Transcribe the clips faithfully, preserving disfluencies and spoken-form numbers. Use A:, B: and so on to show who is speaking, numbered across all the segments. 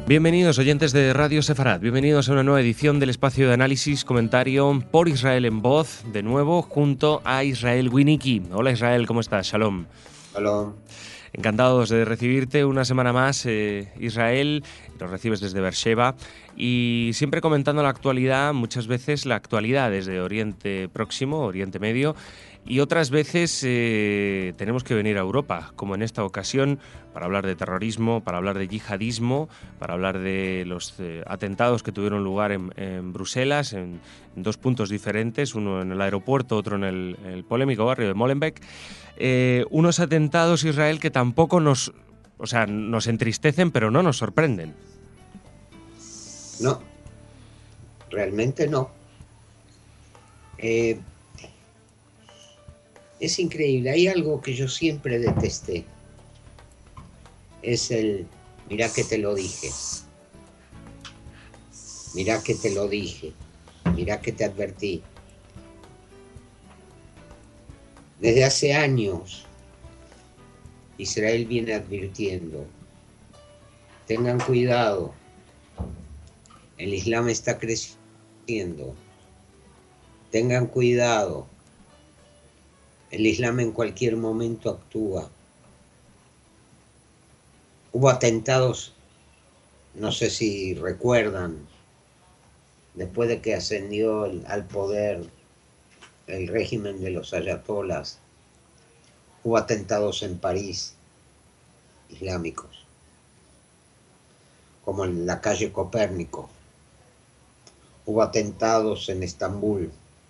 A: Bienvenidos oyentes de Radio Sefarad, bienvenidos a una nueva edición del espacio de análisis, comentario por Israel en voz, de nuevo junto a Israel Winnicki. Hola Israel, ¿cómo estás? Shalom.
B: Shalom.
A: Encantados de recibirte una semana más, eh, Israel, nos recibes desde Beersheba y siempre comentando la actualidad, muchas veces la actualidad desde Oriente Próximo, Oriente Medio, y otras veces eh, tenemos que venir a Europa, como en esta ocasión, para hablar de terrorismo, para hablar de yihadismo, para hablar de los eh, atentados que tuvieron lugar en, en Bruselas, en, en dos puntos diferentes, uno en el aeropuerto, otro en el, el polémico barrio de Molenbeek. Eh, unos atentados, Israel, que tampoco nos, o sea, nos entristecen, pero no nos sorprenden.
B: No, realmente no. Eh, es increíble, hay algo que yo siempre detesté. Es el, mirá que te lo dije, mirá que te lo dije, mirá que te advertí. Desde hace años, Israel viene advirtiendo, tengan cuidado, el Islam está creciendo, tengan cuidado, el Islam en cualquier momento actúa. Hubo atentados, no sé si recuerdan, después de que ascendió el, al poder el régimen de los ayatolas, hubo atentados en París, islámicos, como en la calle Copérnico. Hubo atentados en Estambul,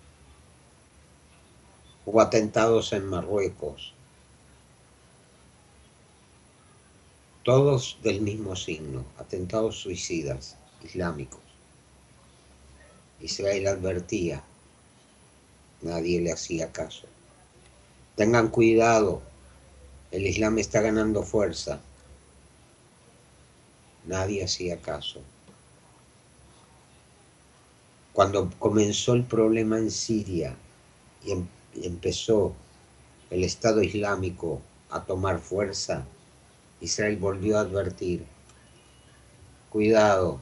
B: hubo atentados en Marruecos, todos del mismo signo, atentados suicidas islámicos. Israel advertía, nadie le hacía caso. Tengan cuidado, el Islam está ganando fuerza. Nadie hacía caso. Cuando comenzó el problema en Siria y, em- y empezó el Estado Islámico a tomar fuerza, Israel volvió a advertir, cuidado,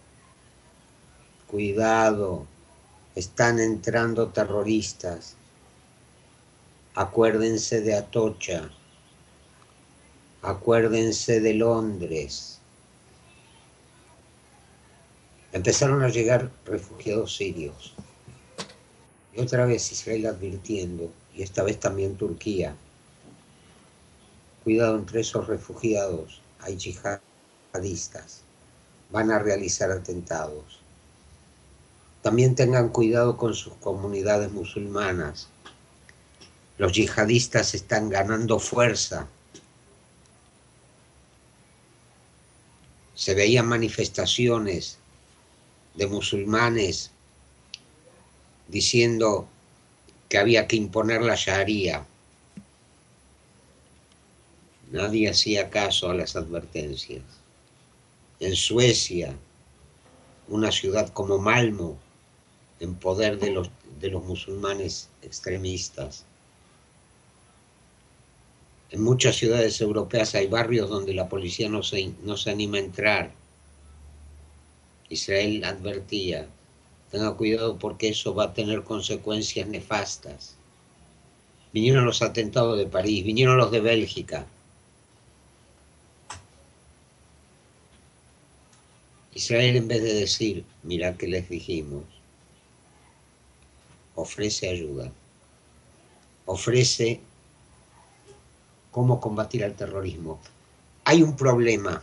B: cuidado, están entrando terroristas, acuérdense de Atocha, acuérdense de Londres. Empezaron a llegar refugiados sirios. Y otra vez Israel advirtiendo, y esta vez también Turquía, cuidado, entre esos refugiados hay yihadistas, van a realizar atentados. También tengan cuidado con sus comunidades musulmanas. Los yihadistas están ganando fuerza. Se veían manifestaciones de musulmanes diciendo que había que imponer la Sharia. Nadie hacía caso a las advertencias. En Suecia, una ciudad como Malmö, en poder de los, de los musulmanes extremistas. En muchas ciudades europeas hay barrios donde la policía no se, no se anima a entrar. Israel advertía, tenga cuidado porque eso va a tener consecuencias nefastas. Vinieron los atentados de París, vinieron los de Bélgica. Israel, en vez de decir, mira que les dijimos, ofrece ayuda, ofrece cómo combatir al terrorismo. Hay un problema.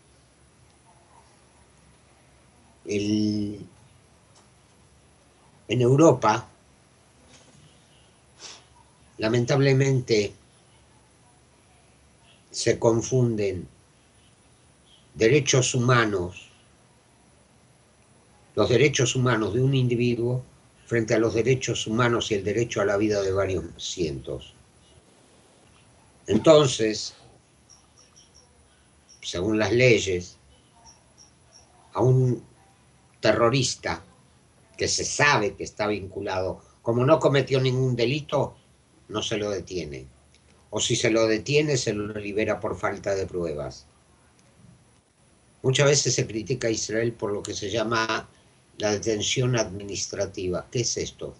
B: El, en Europa, lamentablemente, se confunden derechos humanos, los derechos humanos de un individuo frente a los derechos humanos y el derecho a la vida de varios cientos. Entonces, según las leyes, a un terrorista que se sabe que está vinculado, como no cometió ningún delito, no se lo detiene. O si se lo detiene, se lo libera por falta de pruebas. Muchas veces se critica a Israel por lo que se llama la detención administrativa. ¿Qué es esto?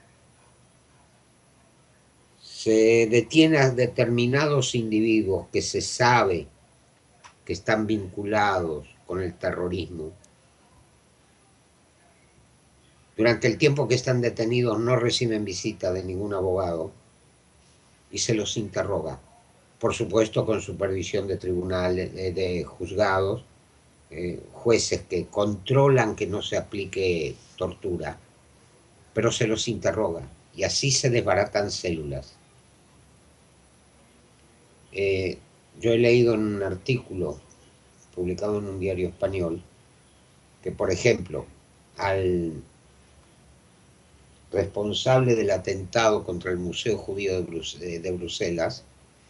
B: Se detiene a determinados individuos que se sabe que están vinculados con el terrorismo. Durante el tiempo que están detenidos no reciben visita de ningún abogado y se los interroga, por supuesto con supervisión de tribunales, de, de juzgados, eh, jueces que controlan que no se aplique tortura, pero se los interroga y así se desbaratan células. Eh, yo he leído en un artículo publicado en un diario español que, por ejemplo, al responsable del atentado contra el Museo Judío de, Brus de Bruselas,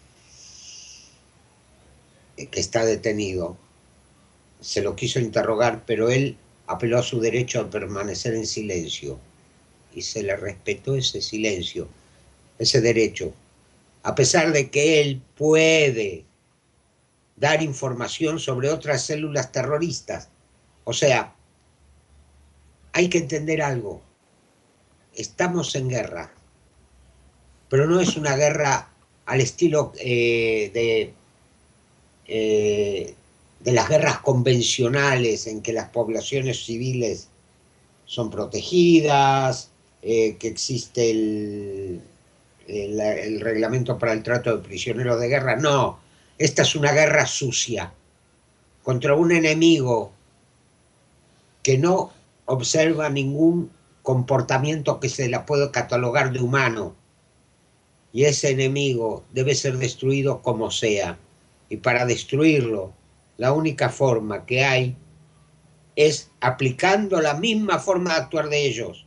B: que está detenido, se lo quiso interrogar, pero él apeló a su derecho a permanecer en silencio y se le respetó ese silencio, ese derecho, a pesar de que él puede dar información sobre otras células terroristas. O sea, hay que entender algo. Estamos en guerra, pero no es una guerra al estilo eh, de, eh, de las guerras convencionales en que las poblaciones civiles son protegidas, eh, que existe el, el, el reglamento para el trato de prisioneros de guerra. No, esta es una guerra sucia contra un enemigo que no observa ningún comportamiento que se la pueda catalogar de humano, y ese enemigo debe ser destruido como sea, y para destruirlo la única forma que hay es aplicando la misma forma de actuar de ellos.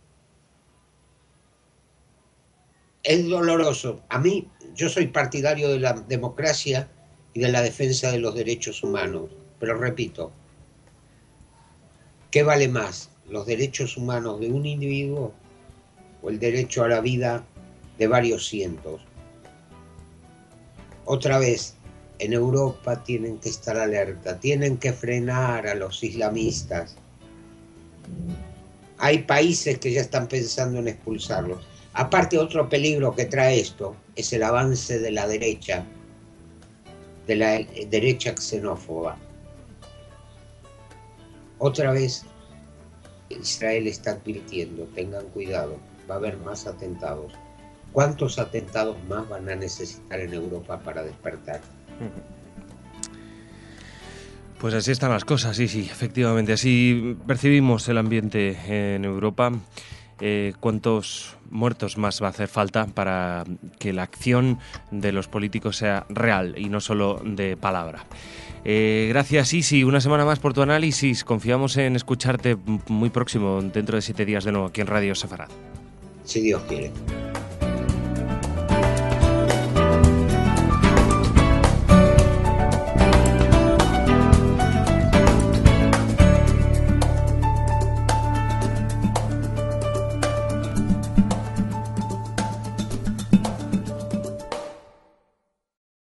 B: Es doloroso. A mí, yo soy partidario de la democracia y de la defensa de los derechos humanos, pero repito, ¿qué vale más? ¿Los derechos humanos de un individuo o el derecho a la vida de varios cientos? Otra vez, en Europa tienen que estar alerta, tienen que frenar a los islamistas. Hay países que ya están pensando en expulsarlos. Aparte, otro peligro que trae esto es el avance de la derecha, de la derecha xenófoba. Otra vez, Israel está advirtiendo, tengan cuidado, va a haber más atentados. ¿Cuántos atentados más van a necesitar en Europa para despertar?
A: Pues así están las cosas, sí, sí, efectivamente. Así percibimos el ambiente en Europa. Eh, ¿Cuántos muertos más va a hacer falta para que la acción de los políticos sea real y no solo de palabra? Eh, gracias, Isi, una semana más por tu análisis. Confiamos en escucharte muy próximo, dentro de siete días de nuevo, aquí en Radio Sefarad.
B: Si Dios quiere.